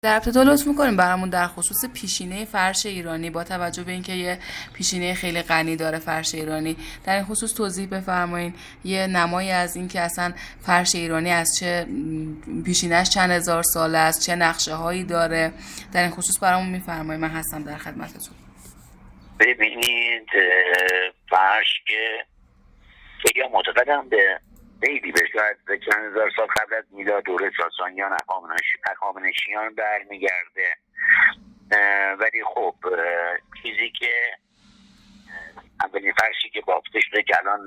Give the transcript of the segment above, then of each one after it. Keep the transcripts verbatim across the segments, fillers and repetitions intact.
در ابتدا لطف می‌کنیم برامون در خصوص پیشینه فرش ایرانی با توجه به اینکه یه پیشینه خیلی غنی داره فرش ایرانی، در این خصوص توضیح بفرمایید، یه نمایی از این که اصلا فرش ایرانی از چه پیشینه‌اش چند هزار ساله است، چه نقشه‌هایی داره، در این خصوص برامون می‌فرمایید. من هستم در خدمتتون. ببینید فرش که خیلی معتقدم به خیلی به شاید به چند هزار سال قبل از میلاد دوره ساسانیان هخامنشیان برمیگرده، ولی خب چیزی که اولین فرشی که بافته شده که الان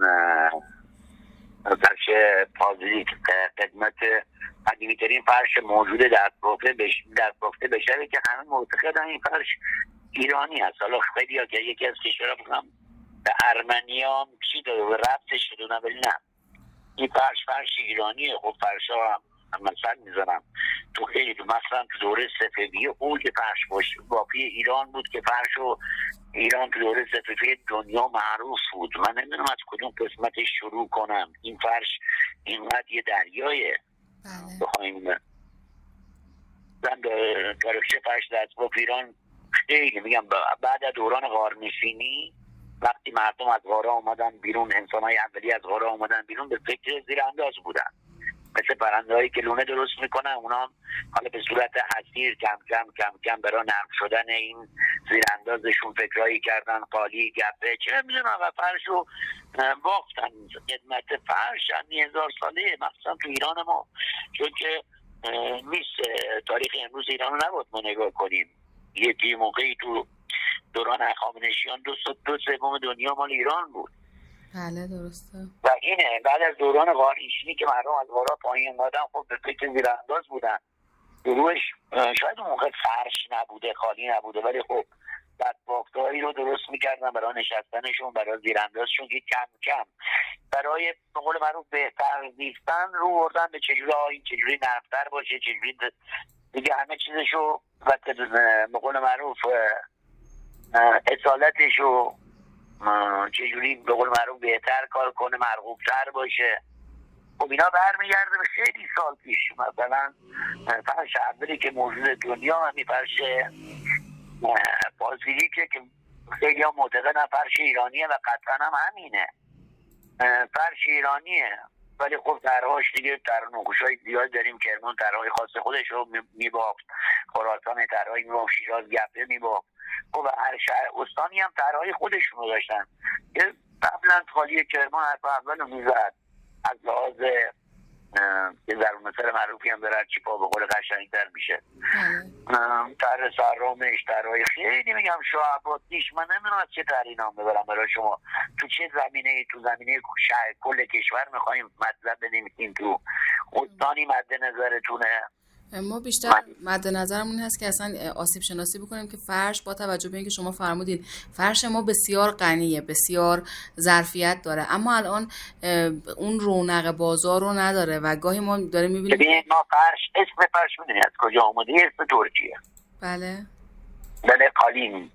فرش پازلیک قدمت قدیمی ترین فرش موجوده در پروفه بش... در پروفه بشره که همه معتقدن این فرش ایرانی هست. حالا خیلی ها که یکی از کشورها بکنم به ارمنیان چی داره و ربطش شده، ولی نه، این فرش فرش ایرانیه. خب فرش ها هم مثلا میزنم تو خیلی تو مثلا تو دوره صفویه اوج فرش باشه بافی ایران بود که فرش و ایران تو دوره صفویه دنیا معروف بود. من نمیدونم از کدوم قسمتش شروع کنم. این فرش اینقدر یه دریایه بخوایم من تاریخچه فرش در اطراف ایران خیلی میگم بعد از دوران غارنشینی وقتی مردم از غارا اومدن بیرون، انسان‌های اولی از غارا اومدن بیرون، به فکر زیرانداز بودن، مثل پرنده‌هایی که لونه درست میکنن. اونا حالا به صورت حسیر کم کم کم کم برای نرم شدن این زیراندازشون فکرایی کردن، قالی، گپه، چه میدونم، و فرش رو بافتن. خدمت فرش همی هزار ساله مثلا تو ایران ما، چون که نیست تاریخ امروز ایران رو نباید ما نگاه کنیم. یکی موقعی تو دوران هخامنشیان دو دو سوم دنیا مال ایران بود. بله درسته. و اینه بعد از دوران غارنشینی که مردم از غارا پایین اومدن، خب به فکر زیرانداز بودن. گروهش شاید اون موقع فرش نبوده، خالی نبوده، ولی خب بعد بافتایی رو درست میکردن برای نشستنشون، برای زیراندازشون که کم کم برای به قول معروف بهتر زیستن رو بردن به چجوری این چجوری نرم‌تر باشه، چجوری دیگه همه چیزشو و به قول معروف اصالتش رو چجوری به قول معروف بهتر کار کنه، مرغوب‌تر باشه. خب اینا برمیگرده به خیلی سال پیش. مثلا فرش اولی که موجود دنیا همین فرش بازیلیکه که خیلی ها معتقدن فرش ایرانیه و قطعا هم همینه، فرش ایرانیه. ولی خب طرحاش دیگه در نقوش‌های زیاد داریم. کرمان طرحهای خاص خودش رو میبافت، خراسان طرحهای میبافت، شیراز گپه میبافت. خب هر شهر استانی هم طرحهای خودشون رو داشتن که قبلا خالی کرمان حرف اول رو میزد. از لحاظ یه ضرب مثل معروفی هم داره، چی پا به قول قشنگ‌تر میشه. طرح سرامش، طرحهای خیلی میگم شاه عباسیش، من نمیدونم از چه طرحی نام ببرم برای شما. تو چه زمینه، تو زمینه شهر کل کشور میخوایم مطلب بنویسیم، تو استانی مد نظرتونه؟ ما بیشتر مد نظرمون هست که اصلا آسیب شناسی بکنیم که فرش با توجه به اینکه شما فرمودید فرش ما بسیار غنیه، بسیار ظرفیت داره، اما الان اون رونق بازار رو نداره و گاهی ما داریم میبینیم. ببینید ما فرش، اسم فرش میدونید از کجا آمده؟ اسم ترکیه. بله بله قالین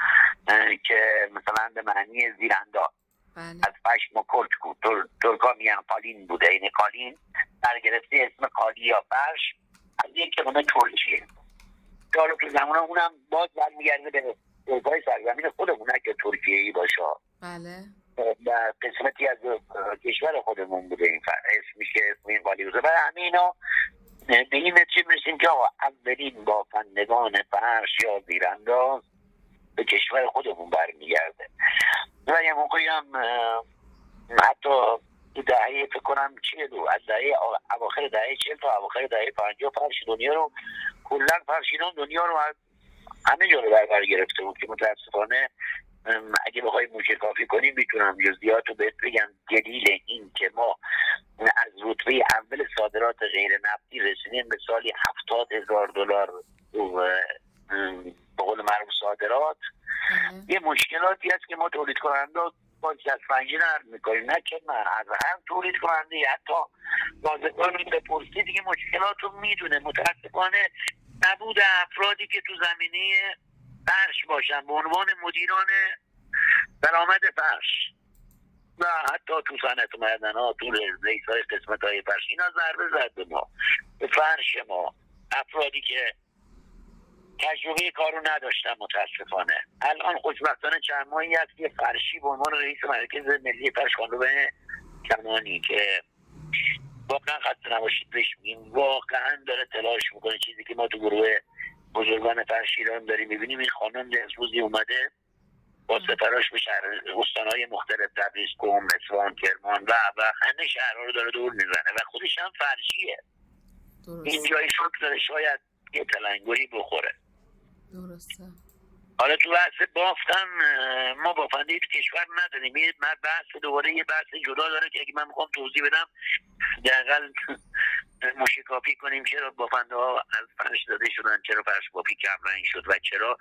که مثلا به معنی زیرانداز. بله. از پشم و کرک بود. تر... ترکا میگن قالین بوده. این قالین برگرفته اسم قالی یا فرش از یک کلمه ترکیه. حالا تو زمان اونم باز برمیگرده به اروپای سرزمین خودمون، نه که ترکیه‌ای باشه. بله. و قسمتی از کشور خودمون بوده این فرش، اسمش اسم این قالی بوده. برای همه اینا به این نتیجه میرسیم که اولین بافندگان فرش یا زیرانداز به کشور خودمون برمیگرده. و یه موقعی هم حتی تو دهه فکر کنم چهل از دهه اواخر دهه چهل تا اواخر دهه پنجاه فرش دنیا رو کلا فرش ایران دنیا رو همه جا رو در بر گرفته بود که متاسفانه اگه بخوای موشه کافی کنیم میتونم جزئیات رو بهت بگم. دلیل این که ما از رتبه اول صادرات غیر نفتی رسیدیم به سالی هفتاد هزار دلار به قول معروف صادرات، یه مشکلاتی هست که ما تولید کننده با جسفنجی نرد میکنیم، نه که من از هم تولید کننده حتی بازرگان رو بپرسید دیگه مشکلات رو میدونه. متاسفانه نبود افرادی که تو زمینه فرش باشن به عنوان مدیران درآمد فرش و حتی تو صنعت معدن ها، تو رئیس های قسمت های فرش، اینا ضربه زد به ما، به فرش ما. افرادی که تجربه کارو نداشتم متاسفانه. الان خوشبختانه چند ماهی هست که فرشی به عنوان رئیس مرکز ملی فرش خانم کمانی که واقعا خسته نباشید بهش میگیم، واقعا داره تلاش میکنه. چیزی که ما تو گروه بزرگان فرش ایران داریم میبینیم، این خانم روزی اومده با سفراش به شهر استانهای مختلف، تبریز، قم، اصفهان، کرمان و و همه شهرها رو داره دور میزنه و خودش هم فرشیه. درسته. این جای شکر داره شاید یه تلنگری بخوره. درسته. حالا تو بحث بافتن ما بافنده تو کشور نداریم. یه بحث دوباره یه بحث جدا داره که اگه من میخوام توضیح بدم دقیقا مشکافی کنیم چرا بافنده ها از فرش داده شدن، چرا فرش بافی کم رنگ شد و چرا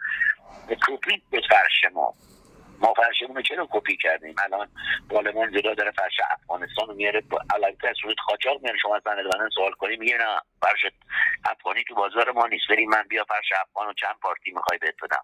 کپی به فرش ما ما فرشمون رو چرا کپی کردیم. الان پارلمان جدا داره فرش افغانستان رو میاره، البته از صورت قاچاق میاره. شما از بنده سوال کنیم میگه نه فرش افغانی تو بازار ما نیست، بریم من بیا فرش افغان رو چند پارتی میخوای بهت بدم.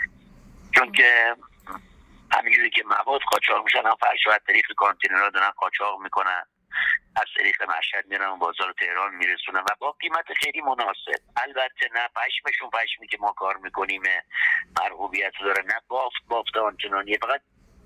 چون که همینجوری که مواد قاچاق میشن، هم فرش از طریق کانتینرها دارن قاچاق میکنن، از طریق مشهد میرن بازار تهران میرسونن و با قیمت خیلی مناسب. البته نه پشمشون پشمی که ما کار میکنیم مرغوبیت داره، نه بافت بافت آنچنانیه. فقط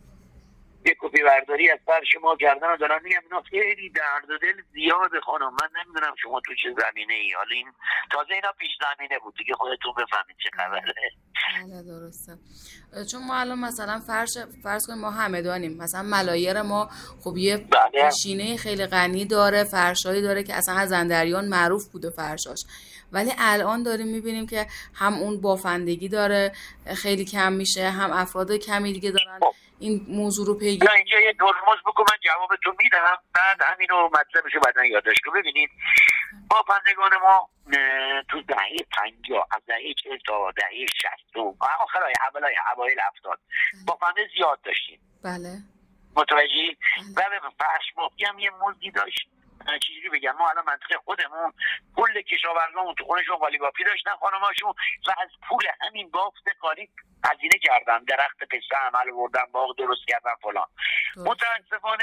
یک کپی برداری از فرش ما کردن و دارن میگم اینا خیلی درد و دل زیاده خانم. من نمیدونم شما تو چه زمینه ای. حالا این تازه اینا پیش زمینه بود دیگه، خودتون بفهمید چه خبره. بله درسته. چون ما الان مثلا فرش فرض کنیم ما همدانیم، مثلا ملایر ما خب یه بله. پیشینه خیلی غنی داره، فرشایی داره که اصلا از اندریان معروف بوده فرشاش، ولی الان داریم میبینیم که هم اون بافندگی داره خیلی کم میشه، هم افراد کمی دیگه دارن این موضوع رو پیگیری. نه اینجا یه ترمز بکن من جوابتون میدم، بعد همینو مطلبشو بعدن یادداشت کن. ببینید بافندگان ما تو دهه پنجاه از دهه چهل تا دهه شصت و آخرای اولای اوایل هفتاد بافنده زیاد داشتیم. بله متوجهی؟ و به فرش بافی هم یه مزدی داشت. چیزی بگم ما الان منطقه خودمون کل کشاورزامون تو خونشون قالی بافی داشتن خانماشون و از پول همین بافت قالی هزینه کردن، درخت پسته عمل بردن، باغ درست کردن فلان. متاسفانه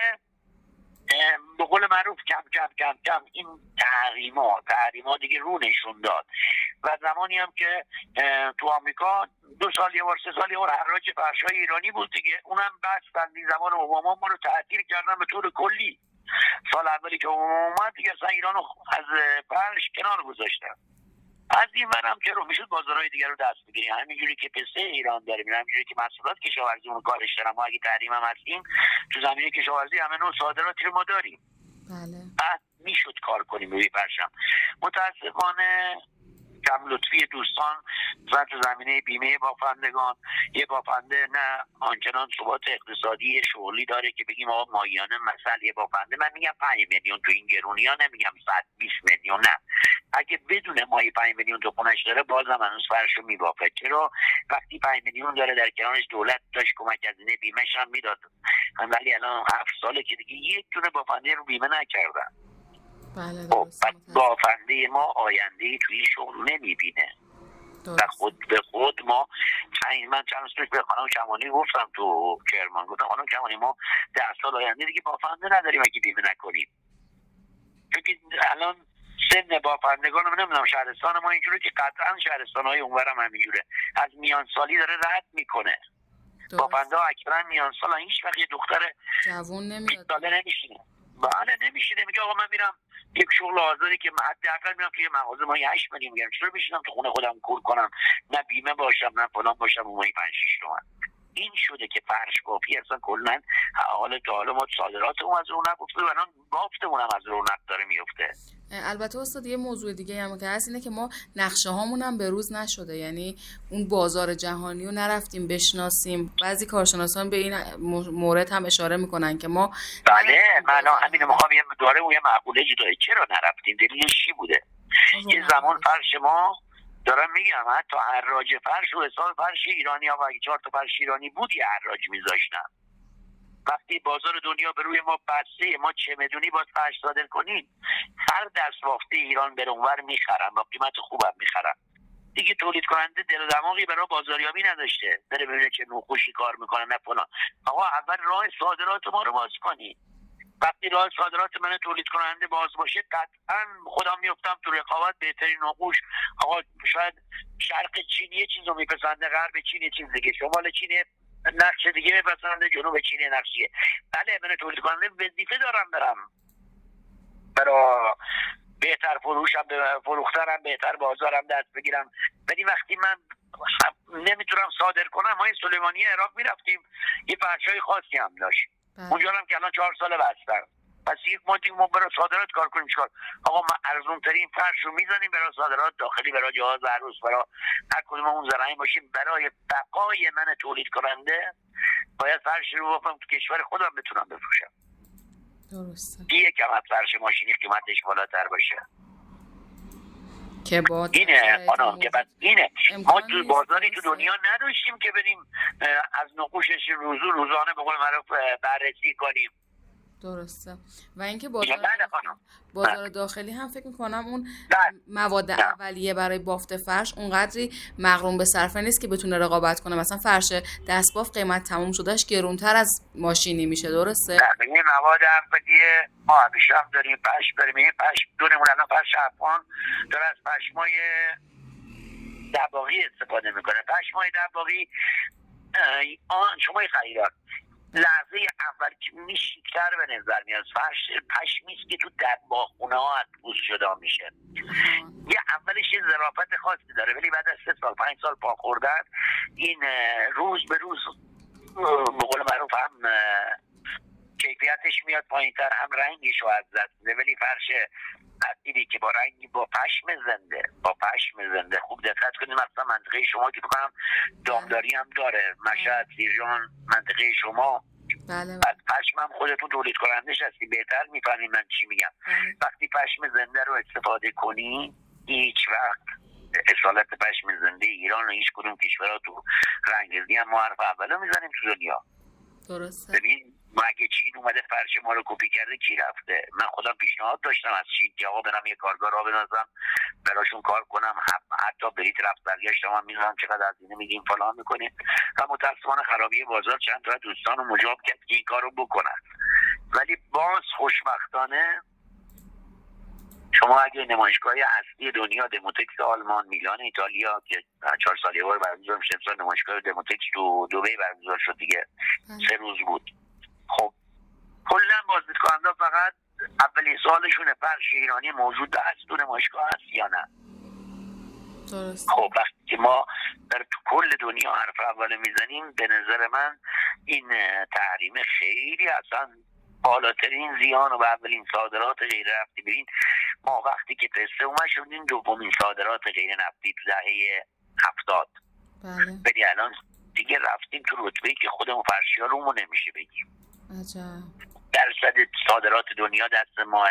به قول معروف کم کم کم کم این تحریما تحریما دیگه رو نشون داد و زمانی هم که تو آمریکا دو سال یه بار سه سال یه بار حراج فرشای ایرانی بود دیگه، اونم بس این زمان اوباما ما رو تعطیل کردن به طور کلی. سال اولی که اومد دیگه اصلا ایرانو از فرش کنار گذاشتن. از این ورم که رو میشد بازارهای دیگر رو دست بگیریم، همینجوری که پسته ایران داریم، همینجوری که محصولات کشاورزی اون کارش دارم. ما اگه تحریم هم هستیم تو زمینه کشاورزی همه نوع صادراتی رو ما داریم. بله. بعد میشد کار کنیم روی فرشم. متاسفانه کم لطفی دوستان و تو زمینه بیمه بافندگان یه بافنده نه آنچنان ثبات اقتصادی شغلی داره که بگیم آقا ماهیانه مثلا یه بافنده من میگم پنج میلیون تو این گرونی ها، نمیگم صد و بیست میلیون، نه اگه بدون ماهی پنج میلیون تو خونش داره بازم هنوز فرشو میبافه. چرا؟ وقتی پنج میلیون داره در کنارش دولت داشت کمک هزینه بیمه‌ش هم میداد، ولی الان هفت ساله که دیگه یک دونه بافنده رو بیمه نکردن. بله خب بافنده ما آینده توی شغل نمیبینه و خود به خود ما من چند روز به خانم کمانی گفتم تو کرمان، گفتم خانم کمانی ما ده سال آینده دیگه بافنده نداریم اگه بیمه نکنیم. چون الان سن بافندگان رو نمیدونم شهرستان ما اینجوره که قطعا شهرستان‌های اونورم همینجوره، از میان سالی داره رد میکنه. بافنده ها اکثرا میان سال هیچ وقت یه دختر جوون نمیاد ساله نمیشینه. بله نمیشینه، میگه آقا من میرم یک شغل آزادی که حداقل میرم توی مغازه ماهی هشت میلیون میگیرم، چطور بشینم تو خونه خودم کور کنم، نه بیمه باشم نه فلان باشم، ماهی پنج شش تومن. این شده که فرش بافی اصلا کلا حالا تا حالا ما صادراتمون از رونق افتاده و الان بافتمون هم از رونق داره میفته. البته استاد یه موضوع دیگه هم که هست اینه که ما نقشه هامون هم به روز نشده، یعنی اون بازار جهانی رو نرفتیم بشناسیم. بعضی کارشناسان به این مورد هم اشاره میکنن که ما بله من همین میخوام یه دوره و یه معقوله جدایی چرا نرفتیم، دلیلش چی بوده؟ یه زمان فرش ما دارم میگم حتی حراج فرش و حساب فرش ایرانی ها و اگه چهار تا فرش ایرانی بود یه حراج میذاشتن. وقتی بازار دنیا به روی ما بسته، ما چه میدونی باید فرش صادر کنیم، هر دست بافته ایران به اونور میخرن با قیمت خوبم میخرن دیگه. تولید کننده دل و دماغی برای بازاریابی نداشته بره ببینه چه نوخوشی کار میکنن نه فلان. آقا اول راه صادرات ما رو باز کنید. وقتی راه صادرات من تولید کننده باز باشه قطعا خودم میفتم تو رقابت. بهترین نقوش آقا شاید شرق چین یه چیز رو میپسنده، غرب چین یه چیز دیگه، شمال چین نقش دیگه میپسنده، جنوب چین نقشیه. بله من تولید کننده وظیفه دارم برم برای بهتر فروشم، فروخترم، بهتر بازارم دست بگیرم. ولی وقتی من نمیتونم صادر کنم، ما این سلیمانی عراق میرفتیم یه فرشای خاصی هم داشت، اونجا هم که الان چهار سال بستن. پس یک مدتی ما برای صادرات کار کنیم. چیکار؟ آقا ما ارزون ترین فرش رو میزنیم برای صادرات داخلی، برای جهاز عروس، برای هر کدوم اون زرعی باشیم. برای بقای من تولید کننده باید فرش رو بفهم تو کشور خودم بتونم بفروشم. درسته. یه کم از فرش ماشینی قیمتش بالاتر باشه. که با اینه خانم که بعد اینه ما تو بازاری تو دنیا نداشتیم که بریم از نقوشش روزو روزانه به قول معروف بررسی کنیم. درسته. و اینکه بازار داخلی, بازار داخلی هم فکر میکنم اون مواد اولیه برای بافت فرش اونقدری مغروم به صرفه نیست که بتونه رقابت کنه. مثلا فرش دستباف قیمت تموم شدهش گرونتر از ماشینی میشه. درسته؟ نه این مواد اولیه ما همیشه هم داریم پشم داریم. این پشم دونمون الان پشم افغان داره از پشمای دباغی استفاده میکنه. پشمای دباغی آن شما خریدار لحظه اول که میشیکتر به نظر میاد. فرش پشمیست که تو دباغخونه ها از پوست جدا میشه. یه اولش یه ظرافت خاصی داره ولی بعد از سه سال پنج سال پا خوردن این روز به روز به قول معروف هم کیفیتش میاد پایین تر، هم رنگش رو از دست میده. ولی فرش اصیلی که با رنگی با پشم زنده با پشم زنده خوب دقت کنید. مثلا منطقه شما که بکنم دامداری هم داره، مشهد، سیرجان، منطقه شما بله. بعد پشم هم خودتون تولید کنندش هستی، بهتر میفهمید من چی میگم. بله. وقتی پشم زنده رو استفاده کنی هیچ وقت اصالت پشم زنده ایران و هیچ کدوم کشورها تو رنگرزی هم ما حرف اولو میزنیم تو دنیا. درسته. ببین ما اگه چین اومده فرش ما رو کپی کرده کی رفته؟ من خودم پیشنهاد داشتم از چین که آقا برم یه کارگاه راه بندازم براشون کار کنم، حتی بلیط رفت برگشتم هم میدونم چقدر هزینه میگیم فلان میکنیم و متاسفانه خرابی بازار چند تا دوستان رو مجاب کرد که این کار رو بکنن. ولی باز خوشبختانه شما اگه نمایشگاه اصلی دنیا دموتکس آلمان، میلان ایتالیا که چهار سال یه بار برگزار میشه، امسال نمایشگاه دموتکس تو دبی برگزار شد دیگه، سه روز بود. خب کلا بازدیدکننده فقط اولین سوالشونه فرش ایرانی موجود هست تو نمایشگاه هست یا نه. درست. خب وقتی که ما در تو کل دنیا حرف اول میزنیم به نظر من این تحریم خیلی اصلا بالاترین زیان و به اولین صادرات غیر نفتی. ببین ما وقتی که پسته اومد شدیم دومین صادرات غیر نفتی تو دهه هفتاد. بله. ولی الان دیگه رفتیم تو رتبه‌ای که خودمون فرشی ها رومون نمیشه بگیم. عجب. درصد صادرات دنیا دست ماه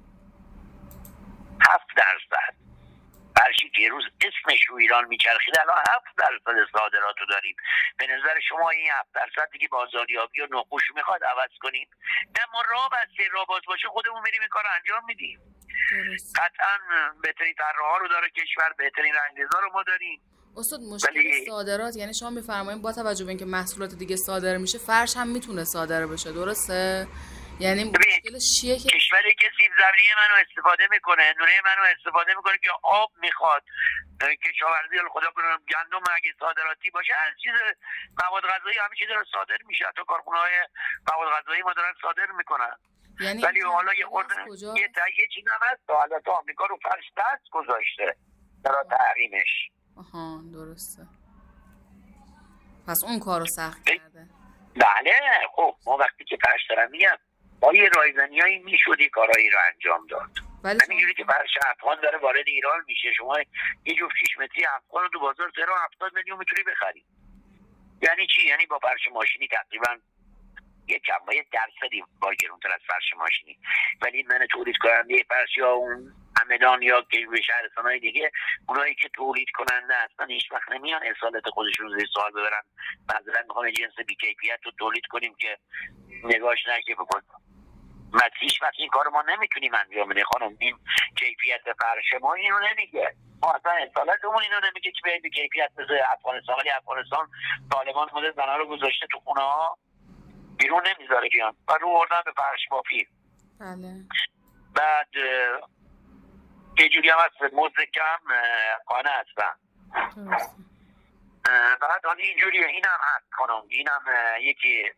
هفت درصد. فرشی که روز اسمش رو ایران میچرخید الان هفت درصد صادرات رو داریم. به نظر شما این هفت درصد دیگه بازاریابی و نقوش میخواد عوض کنیم؟ نه ما راه بسته، راه باز باشه خودمون میریم این کار انجام میدیم. درست. قطعا بهترین طراحا رو داره کشور، بهترین رنگرزا رو ما داریم. استاد مشکل ولی... صادرات یعنی شما میفرمایید با توجه به اینکه محصولات دیگه صادر میشه فرش هم میتونه صادر بشه، درسته؟ یعنی مشکلش چیه که کشوری که سیب زمینی منو استفاده میکنه، نونه منو استفاده میکنه که آب میخواد، کشاورزی خدا کنه گندم اگه صادراتی باشه، هر چیز مواد غذایی همه چیز داره صادر میشه، حتی کارخونه‌های مواد غذایی ما دارن صادر میکنن. یعنی ولی حالا یه خورده یه تایید چیز هم هست، حالا تو آمریکا رو فرش دست گذاشته در تحریمش. آها درسته. پس اون کارو سخت کرده. بله. خب ما وقتی که فرش دارم میگم با یه رایزنیایی میشد یه کارایی رو انجام داد. همینجوری که فرش افغان داره وارد ایران میشه، شما یه جفت شش متری افغان رو تو بازار تهران هفتاد میلیون میتونی بخری. یعنی چی؟ یعنی با فرش ماشینی تقریبا یک کم با یه درصدی با گرونتر از فرش ماشینی. ولی من تولید کننده فرش یا اون همدان یا که به شهرستان‌های دیگه، اونایی که تولید کننده هستن هیچ وقت نمیان اصالت خودشون زیر سوال ببرن. مثلا میخوام جنس بی کیفیت رو تولید کنیم که نگاش نشه بکن. ما هیچ وقت این کار ما نمیتونیم انجام بدیم خانم. این کیفیت فرش ما اینو نمیگه، ما اصلا اصالتمون اینو نمیگه که به کیفیت مثل افغانستان. ولی افغانستان طالبان خود زنا رو گذاشته تو خونه ها بیرون نمیذاره بیان و رو بردن به فرش بافی. بله. بعد یه جوری هم هست مزد کم خانه هستن. درسته. بعد حالا اینجوریه، این هم هست خانم، این هم یکی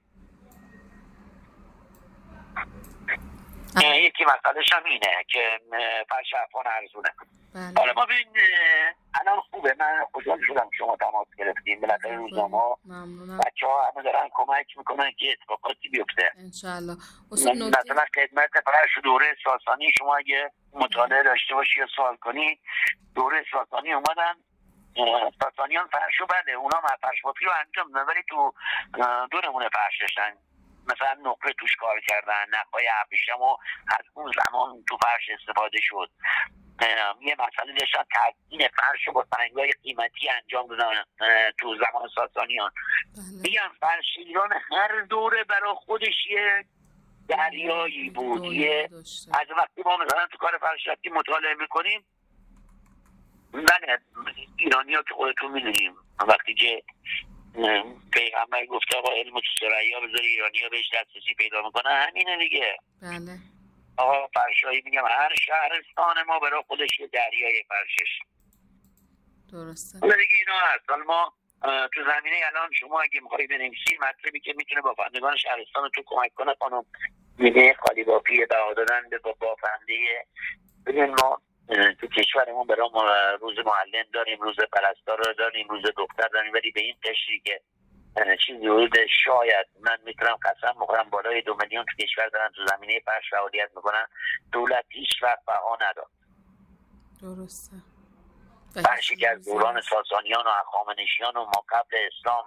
یکی مسئلهش هم اینه که فرش افغان ارزونه. بله. حالا ما ببین الان خوبه، من خوشحال شدم شما تماس گرفتیم، بالاخره روزنامه بچه ها همه دارن کمک میکنن که اتفاقاتی بیفته انشالله. مثلا خدمت فرش دوره ساسانی شما اگه مطالعه داشته باشی یا سوال کنی، دوره ساسانی اومدن ساسانیان فرشو بده اونا ما فرش بافی رو انجام دادن ولی تو دو نمونه فرش داشتن، مثلا نقره توش کار کردن، نقای ابریشم و از اون زمان تو فرش استفاده شد. یه مسئله داشتن تزیین فرش رو با سنگای قیمتی انجام دادن تو زمان ساسانیان. میگم فرش ایران هر دوره برای خودش یه دریایی بود. یه از وقتی ما مثلا تو کار فرش رفتی مطالعه میکنیم، بله ایرانی ها که خودتون میدونیم وقتی که پیغمبر گفته آقا علم تو سریا بذاری ایرانی ها بهش دسترسی پیدا میکنه، همینه دیگه. بله. آقا فرشایی میگم هر شهرستان ما برای خودش یه دریای فرشش. درسته. حالا دیگه اینا هست. حالا ما تو زمینه الان شما اگه میخوایی بنویسی مطلبی که میتونه بافندگان شهرستان رو تو کمک کنه خانم، میده خالی بافی بها دادن به بافنده. ببین ما تو کشورمون برای روز معلم داریم، روز پرستار رو داریم، روز دختر داریم، ولی به این قشری که چیزی حدود شاید من میتونم قسم بخورم بالای دو میلیون تو کشور دارن تو زمینه فرش فعالیت میکنن، دولت هیچ وقت بها نداد. درسته. فرشی که از دوران ساسانیان و هخامنشیان و ما قبل اسلام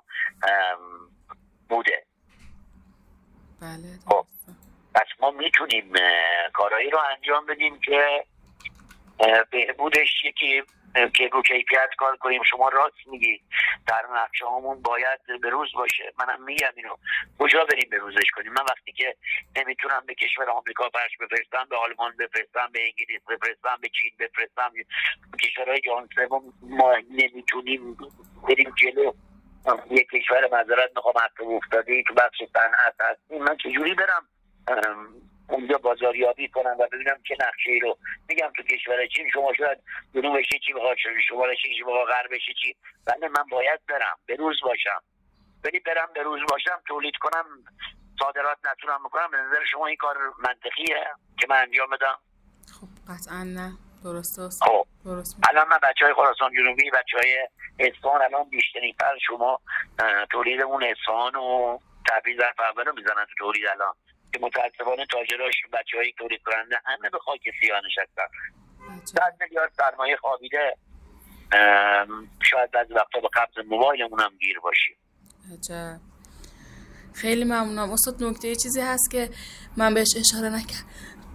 بوده. بله. خب پس ما میتونیم کارهایی رو انجام بدیم که بهبودش یکی که رو کیفیت کار کنیم. شما راست میگی، در نقشه هامون باید به روز باشه. منم میگم اینو، کجا بریم به روزش کنیم؟ من وقتی که نمیتونم به کشور آمریکا فرش بفرستم، به آلمان بفرستم، به انگلیس بفرستم، به چین بفرستم، کشورهای جهان سوم ما نمیتونیم بریم جلو. یک کشور معذرت میخوام عقب افتاده تو بخش صنعت هستیم، من چجوری برم اونجا بازاریابی کنم و ببینم چه نقشه‌ای رو میگم تو کشور چین شما شاید جنوبش چی بخواد شمالش چی بخواد غربش چی، ولی من باید برم به روز باشم. ولی برم به روز باشم تولید کنم صادرات نتونم بکنم، به نظر شما این کار منطقیه که من انجام بدم؟ خب قطعا نه. درسته. خب درست. الان من بچهای خراسان جنوبی، بچهای اصفهان، الان بیشترین فرض شما تولیدمون اصفهان و تبریز ظرف اول رو میزنن تو تولید الان، که متاسفانه تاجراش بچه‌های تولید کننده همه به خاک سیاه نشستن. صد میلیارد سرمایه خوابیده، شاید بعضی وقتا به قبض موبایلمون هم گیر باشیم. عجب. خیلی ممنونم استاد. نکته چیزی هست که من بهش اشاره نکردم؟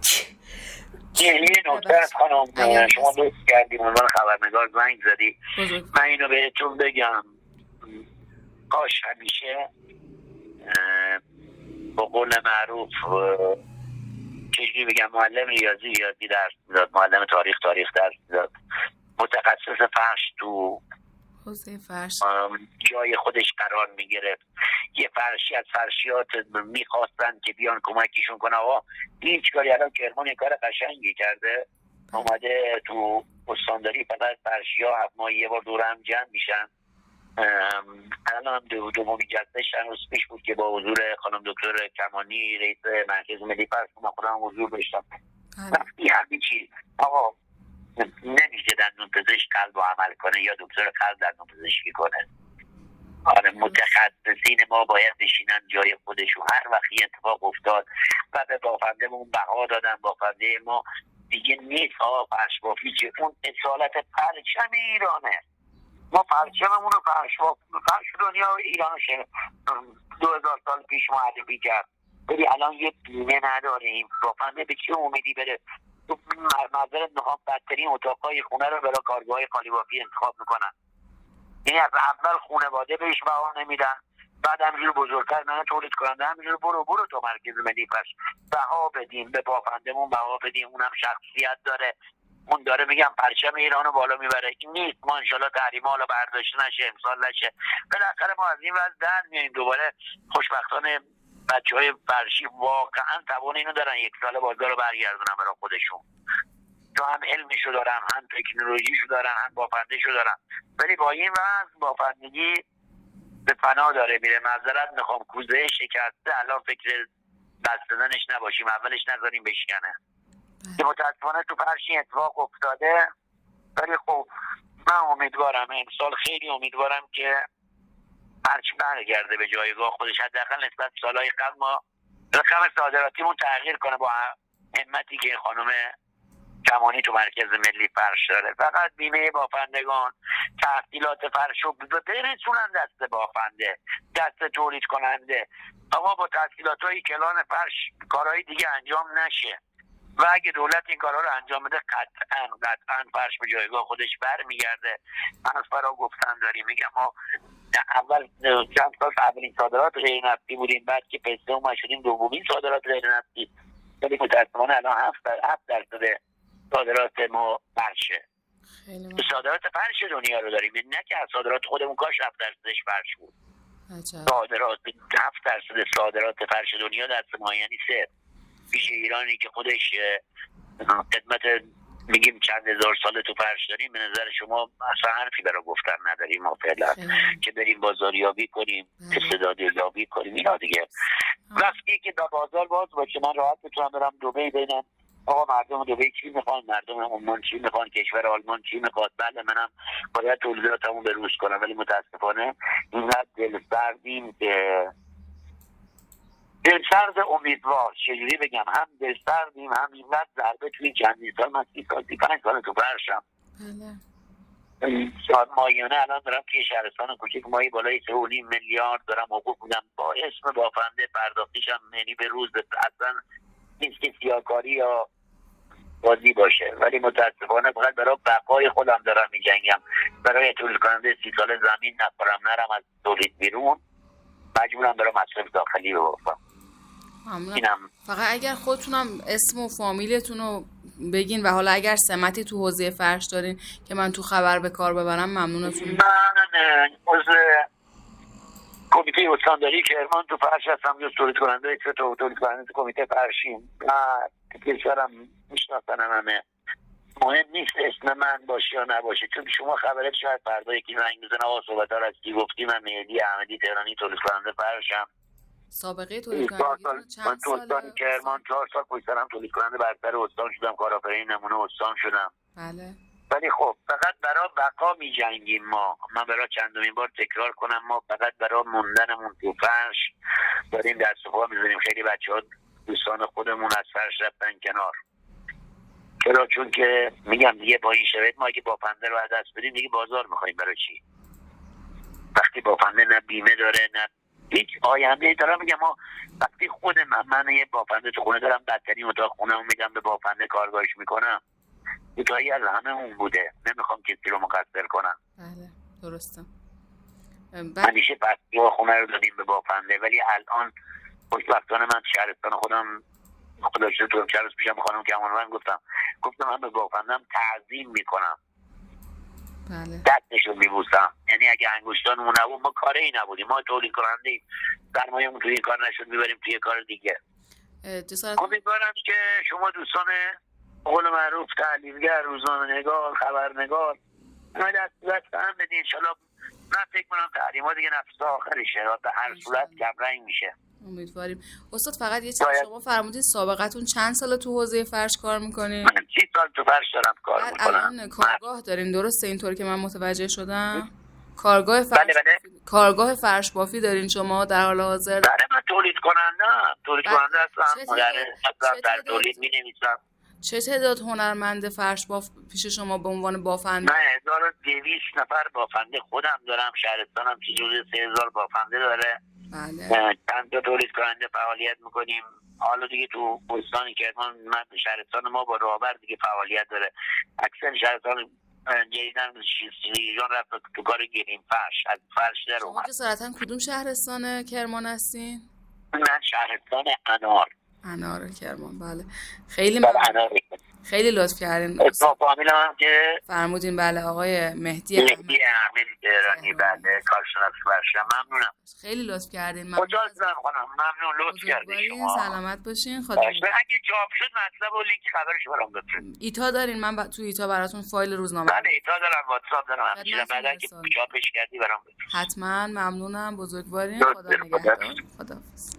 یه نکته هست خانم، شما دوست کردیم عنوان خبرنگار زنگ زدی، من اینو بهتون بگم، کاش همیشه با قول معروف چجوری بگم معلم ریاضی ریاضی درس میداد، معلم تاریخ تاریخ درس میداد، متخصص فرش تو حوزه فرش جای خودش قرار میگرفت. یه فرشی از فرشیات میخواستن که بیان کمکیشون کنه. آقا هیچ کاری الان کرمان یه کار قشنگی کرده، اومده تو استانداری فقط فرشی ها هفت ماهی یه بار دور هم جمع میشن. الان هم دو دومی جلسه چند روز پیش بود که با حضور خانم دکتر کمانی رئیس مرکز ملی فرش من خودم حضور داشتم. وقتی همین چیز آقا نمیشه دندون پزشک قلب رو عمل کنه یا دکتر قلب دندون پزشکی کنه. آره متخصصین ما باید بشینن جای خودشون. هر وقت یه اتفاق افتاد و به بافندهمون بها دادن، بافنده ما دیگه نیست ها فرش بافی چه، اون اصالت پرچم ایرانه. ما پرچممون رو فرش فرش دنیا ایران شد دو هزار سال پیش معرفی کرد، ولی الان یه بیمه نداریم. بافنده به چه امیدی بره؟ معذرت میخوام بدترین اتاقای خونه رو برای کارگاه خالی بافی انتخاب میکنن. یعنی از اول خانواده بهش بها نمیدن، بعد همینجور بزرگتر من تولید کننده همینجور برو برو تو مرکز ملی فرش بها بدیم، به بافندمون بها بدیم، اونم شخصیت داره، اون داره میگم پرچم ایرانو بالا میبره. این نیست ما انشالله تحریم حالا برداشته نشه، امسال نشه، بالاخره ما از این وضع در میاییم دوباره خوشبختانه بچه های فرشی واقعا توان اینو دارن یک سال بازار رو برگردونن برای خودشون، تو هم علمشو دارن، هم تکنولوژیشو دارن، هم بافندهشو دارن، ولی با این وضع بافندگی به فنا داره میره. معذرت میخوام کوزه شکسته الان فکر دست دادنش نباشیم، اولش نذاریم بشکنه که متاسفانه تو فرشی اتفاق افتاده. ولی خب من امیدوارم امسال خیلی امیدوارم که فرش برگرده به جایگاه خودش، حداقل نسبت سالهای قبل ما رقم صادراتیمون تغییر کنه با همتی که خانم کمانی تو مرکز ملی فرش داره. فقط بیمه بافندگان، تحصیلات فرش رو برسونن دست بافنده، دست تولید کننده. اما با تحصیلات های کلان فرش کارهای دیگه انجام نشه و اگه دولت این کارها رو انجام بده قطعا قطعا فرش به جایگاه خودش برمیگرده. من از فرا گفتن داریم، میگم ما اول چند سال اولین صادرات غیر نفتی بودیم، بعد که پسته اومد شدیم دومین صادرات غیر نفتی، ولی متاسفانه الان هفت درصد صادرات ما فرشه. صادرات فرش دنیا رو داریم، نه که صادرات خودمون کاش هفت درصدش فرش بود. صادرات هفت درصد صادرات فرش دنیا دست ما، یعنی سه پیش ایرانی که خودش خدمت میگیم چند هزار ساله تو فرش داریم، به نظر شما اصلا حرفی برای گفتن نداریم ما فعلا که بریم بازاریابی کنیم، استعدادیابی کنیم اینا دیگه. وقتی که دا بازار باز باشه من راحت میتونم برم دبی ببینم آقا مردم دبی چی میخوان، مردم عمان چی میخوان، کشور آلمان چی میخواد. بله منم باید تولیداتمو بروز کنم، ولی متاسفانه اینقدر دلسردیم که دلسرد امیدوار چجوری بگم، هم دلسردیم هم اینقدر ضربه توی چندین سال. من سی سال سی پنج سال تو فرشم. بله. سال ماهیانه الان دارم که شهرستان کوچیک ماهی بالای سه و نیم میلیارد دارم حقوق میدم با اسم بافنده، پرداختیشم یعنی به روز اصلا نیست که سیاهکاری یا بازی باشه، ولی متاسفانه فقط برای بقای خودم دارم میجنگم. برای تولید کننده سی ساله زمین نخورم نرم از تولید بیرون، مجبورم برای مصرف داخلی ببافم. فقط اگر خودتونم اسم و فامیلتون رو بگین و حالا اگر سمتی تو حوزه فرش دارین که من تو خبر به کار ببرم ممنونتون. من عضو کمیته استانداری کرمان تو فرش هستم، جز تولید کننده سه تا تولید کننده تو کمیته فرشیم. کشورم میشناسن همه، مهم نیست اسم من باشه یا نباشه، چون شما خبرت شاید فردا یکی زنگ بزنه آقا صحبت ها رو از کی گفتی، من مهدی احمدی تهرانی تولید کننده فرشم. سابقه تولید کنندگی چند ساله؟ من تو استان کرمان چهار سال پشت سرم تولید کننده برتر استان شدم، کارآفرین نمونه استان شدم. بله. ولی خب فقط برای بقا می جنگیم ما. من برای چندمین بار تکرار کنم، ما فقط برای موندنمون تو فرش داریم دست و پا می‌زنیم. خیلی بچه‌ها دوستان خودمون از فرش رفتن کنار. چرا؟ چون که میگم دیگه با این شرایط ما اگه بافنده رو از دست بدیم دیگه بازار می‌خوایم برای چی؟ وقتی بافنده نه بیمه داره نه هیچ آینده داره. میگم ما وقتی خود من من یه بافنده تو خونه دارم، بدترین اتاق خونه‌مو میدم به بافنده کارگاهش میکنم، کوتاهی از همه اون بوده. نمیخوام کسی رو مقصر کنم. بله درسته. همیشه بسیار خونه رو دادیم به بافنده، ولی الان خوشبختانه من شهرستان خودم خدا شکر تو چند روز پیشم خانم کمانوند گفتم گفتم من به بافندم تعظیم میکنم. بله. دستشو میبوسم. یعنی اگه انگشتانمون نبود ما کاری نبودیم، ما تولید کننده ایم، سرمایه‌مون توی این کار نشد میبریم توی کار دیگه. امیدوارم که شما دوستان قول معروف تحلیلگر، روزنامه‌نگار، خبرنگار ما دست دست هم بدین انشالله. من فکر کنم تحریما دیگه نفس آخرشه، به هر صورت کمرنگ میشه. امیدواریم. استاد فقط یه چیز شما فرمودید سابقتون چند سال تو حوزه فرش کار میکنین؟ من سی سال تو فرش دارم کار میکنم. الان کارگاه دارین درسته اینطور که من متوجه شدم؟ کارگاه فرش بله بله. کارگاه فرش بافی دارین شما در حال حاضر؟ بله من تولید کننده تولید کننده هستم. در در تولید می‌نویسم. چه تعداد هنرمند فرش باف پیش شما به عنوان بافنده؟ من هزار و دویست نفر بافنده خودم دارم. شهرستانم چیزی سه هزار بافنده داره. بله. چند تا تولید کننده فعالیت میکنیم. حالا دیگه تو استان کرمان من شهرستان ما با رابر دیگه فعالیت داره. اکثر شهرستان جدیدن ایران رفت تو کار گریم فرش، از فرش در اومد. شما که صراحتاً کدوم شهرستان کرمان هستین؟ من شهرستان انار. انار کرمان. بله خیلی ممنون. خیلی لطف کردین. اسم فامیل هم که فرمودین بله آقای مهدی مهدی احمد تهرانی، بله کارشناس فرشم. ممنونم، خیلی لطف کردین. خدا ازم خانم ممنون، لطف کردین شما. سلامت باشین. خدا اگه جواب شد مطلب و لینک خبرش برام بفرستید. ایتا دارین؟ من ب... تو ایتا براتون فایل روزنامه. بله ایتا دارم، واتساپ دارم، همچنین بعدا که چاپش کردی برام بفرست. حتما ممنونم، بزرگوارین. خدا نگهدار. خداحافظ.